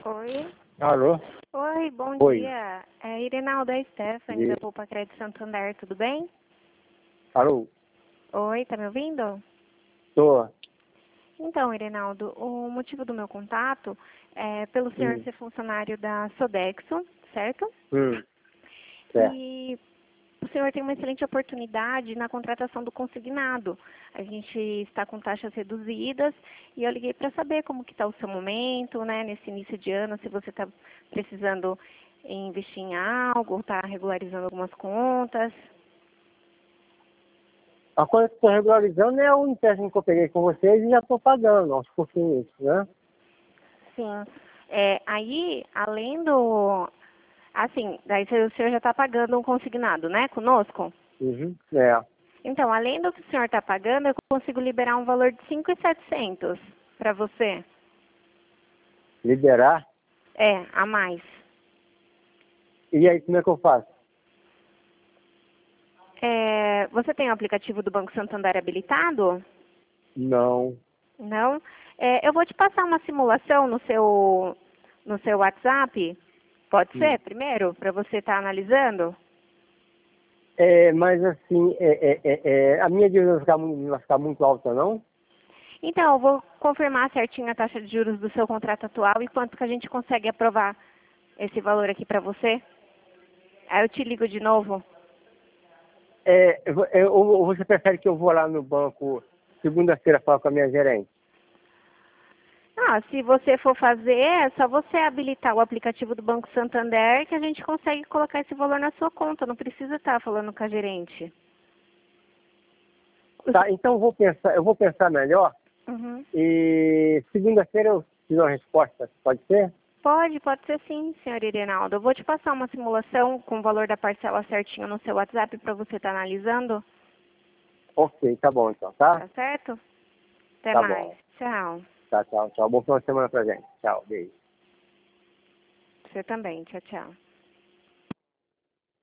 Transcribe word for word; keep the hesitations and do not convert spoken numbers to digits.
Oi. Alô? Oi, bom Oi. dia. É Irenalda Stephanie, E... da Poupa Crédito Santander, tudo bem? Alô? Oi, tá me ouvindo? Tô. Então, Irenaldo, o motivo do meu contato é pelo senhor Hum. ser funcionário da Sodexo, certo? Hum. Certo. E o senhor tem uma excelente oportunidade na contratação do consignado. A gente está com taxas reduzidas e eu liguei para saber como que está o seu momento, né, nesse início de ano, se você está precisando investir em algo, está regularizando algumas contas. A coisa que estou regularizando é o empréstimo que eu peguei com vocês e já estou pagando aos pouquinhos, né? Sim. É, aí, além do... Assim, daí o senhor já está pagando um consignado, né, conosco? Uhum. É. Então, além do que o senhor está pagando, eu consigo liberar um valor de cinco mil e setecentos para você. Liberar? É, a mais. E aí, como é que eu faço? É, você tem o aplicativo do Banco Santander habilitado? Não. Não? É, eu vou te passar uma simulação no seu, no seu WhatsApp. Pode Hum. ser, primeiro, para você estar analisando? É, mas assim, é, é, é, é, a minha dívida vai ficar, muito, vai ficar muito alta, não? Então, eu vou confirmar certinho a taxa de juros do seu contrato atual e quanto que a gente consegue aprovar esse valor aqui para você. Aí eu te ligo de novo. É, eu, eu, ou você prefere que eu vou lá no banco segunda-feira falar com a minha gerente? Ah, se você for fazer, é só você habilitar o aplicativo do Banco Santander que a gente consegue colocar esse valor na sua conta. Não precisa estar falando com a gerente. Tá, então eu vou pensar, eu vou pensar melhor Uhum. e segunda-feira eu te dou a resposta, pode ser? Pode, pode ser sim, senhor Irenaldo. Eu vou te passar uma simulação com o valor da parcela certinho no seu WhatsApp para você estar analisando. Ok, tá bom então, tá? Tá certo? Até Tá mais. bom. Tchau. Tá, tchau, tchau. Bom final de semana pra gente. Tchau, beijo. Você também. Tchau, tchau.